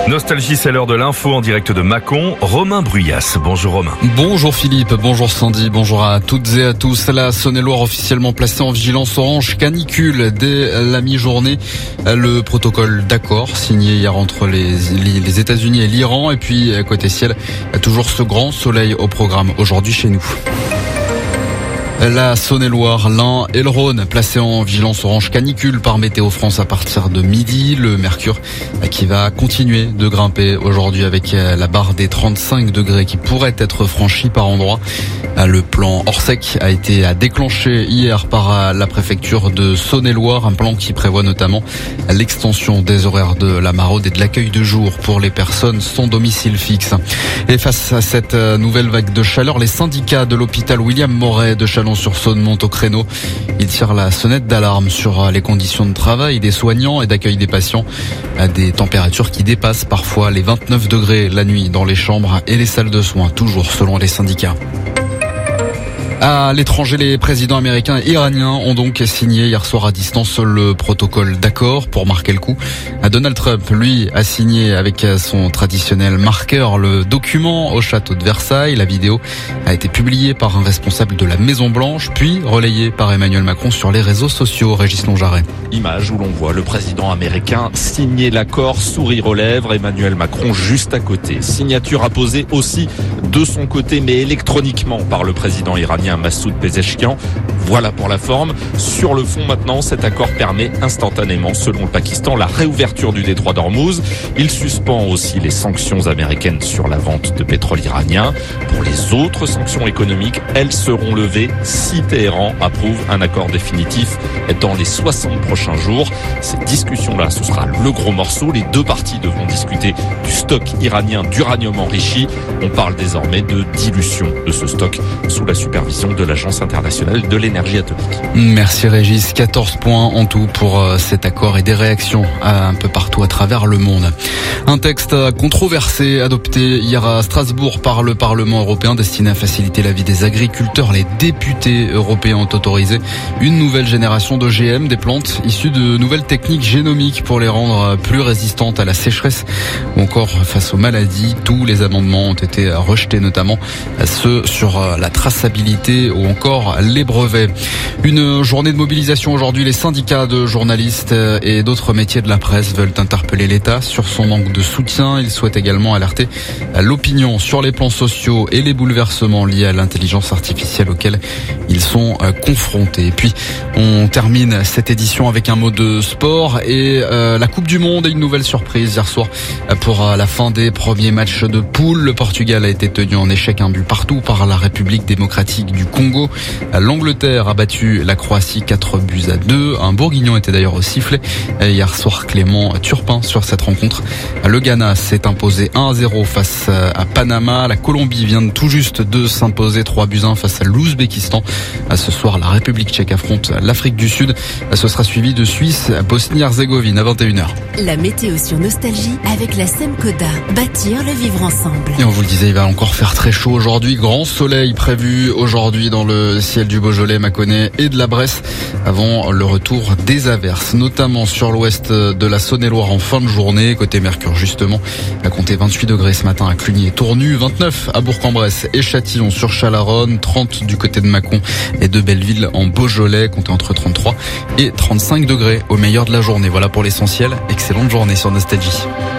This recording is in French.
Nostalgie, c'est l'heure de l'info en direct de Mâcon. Romain Bruyas. Bonjour Romain. Bonjour Philippe, bonjour Sandy, bonjour à toutes et à tous. La Saône-et-Loire officiellement placée en vigilance orange canicule dès la mi-journée. Le protocole d'accord signé hier entre les États-Unis et l'Iran. Et puis côté ciel, toujours ce grand soleil au programme aujourd'hui chez nous. La Saône-et-Loire, l'Ain et le Rhône placés en vigilance orange canicule par Météo France à partir de midi. Le mercure qui va continuer de grimper aujourd'hui avec la barre des 35 degrés qui pourrait être franchie par endroits. Le plan Orsec a été déclenché hier par la préfecture de Saône-et-Loire, un plan qui prévoit notamment l'extension des horaires de la maraude et de l'accueil de jour pour les personnes sans domicile fixe. Et face à cette nouvelle vague de chaleur, les syndicats de l'hôpital William Moret de Chalon-sur-Saône montent au créneau. Ils tirent la sonnette d'alarme sur les conditions de travail des soignants et d'accueil des patients. Des températures qui dépassent parfois les 29 degrés la nuit dans les chambres et les salles de soins, toujours selon les syndicats. À l'étranger, les présidents américains et iraniens ont donc signé hier soir à distance le protocole d'accord pour marquer le coup. Donald Trump, lui, a signé avec son traditionnel marqueur le document au château de Versailles. La vidéo a été publiée par un responsable de la Maison-Blanche, puis relayée par Emmanuel Macron sur les réseaux sociaux. Régis Longjaret. Image où l'on voit le président américain signer l'accord, sourire aux lèvres, Emmanuel Macron juste à côté. Signature apposée aussi de son côté, mais électroniquement par le président iranien Massoud Pezeshkian. Voilà pour la forme. Sur le fond maintenant, cet accord permet instantanément, selon le Pakistan, la réouverture du détroit d'Ormuz. Il suspend aussi les sanctions américaines sur la vente de pétrole iranien. Pour les autres sanctions économiques, elles seront levées si Téhéran approuve un accord définitif dans les 60 prochains jours. Cette discussion-là, ce sera le gros morceau. Les deux parties devront discuter du stock iranien d'uranium enrichi. On parle désormais de dilution de ce stock sous la supervision de l'Agence internationale de l'énergie atomique. Merci Régis. 14 points en tout pour cet accord et des réactions un peu partout à travers le monde. Un texte controversé adopté hier à Strasbourg par le Parlement européen destiné à faciliter la vie des agriculteurs. Les députés européens ont autorisé une nouvelle génération d'OGM, des plantes issues de nouvelles techniques génomiques pour les rendre plus résistantes à la sécheresse ou encore face aux maladies. Tous les amendements ont été rejetés, notamment ceux sur la traçabilité ou encore les brevets. Une journée de mobilisation aujourd'hui. Les syndicats de journalistes et d'autres métiers de la presse veulent interpeller l'État sur son manque de soutien. Ils souhaitent également alerter l'opinion sur les plans sociaux et les bouleversements liés à l'intelligence artificielle auxquels ils sont confrontés. Et puis, on termine cette édition avec un mot de sport et la Coupe du Monde et une nouvelle surprise hier soir pour la fin des premiers matchs de poule. Le Portugal a été tenu en échec, un but partout par la République démocratique du Congo. L'Angleterre a battu la Croatie 4-2. Un Bourguignon était d'ailleurs au sifflet hier soir, Clément Turpin, sur cette rencontre. Le Ghana s'est imposé 1-0 face à Panama. La Colombie vient tout juste de s'imposer 3-1 face à l'Ouzbékistan. Ce soir, la République tchèque affronte l'Afrique du Sud. Ce sera suivi de Suisse à Bosnie-Herzégovine à 21h. La météo sur Nostalgie avec la Semcoda. Bâtir le vivre ensemble. Et on vous le disait, il va encore faire très chaud aujourd'hui. Grand soleil prévu aujourd'hui dans le ciel du Beaujolais, Mâconnais et de la Bresse avant le retour des averses, notamment sur l'ouest de la Saône-et-Loire en fin de journée. Côté Mercure, justement, à compter 28 degrés ce matin à Cluny et Tournu, 29 à Bourg-en-Bresse et Châtillon sur Chalaronne, 30 du côté de Mâcon et de Belleville en Beaujolais, comptez entre 33 et 35 degrés au meilleur de la journée. Voilà pour l'essentiel. Excellente journée sur Nostalgie.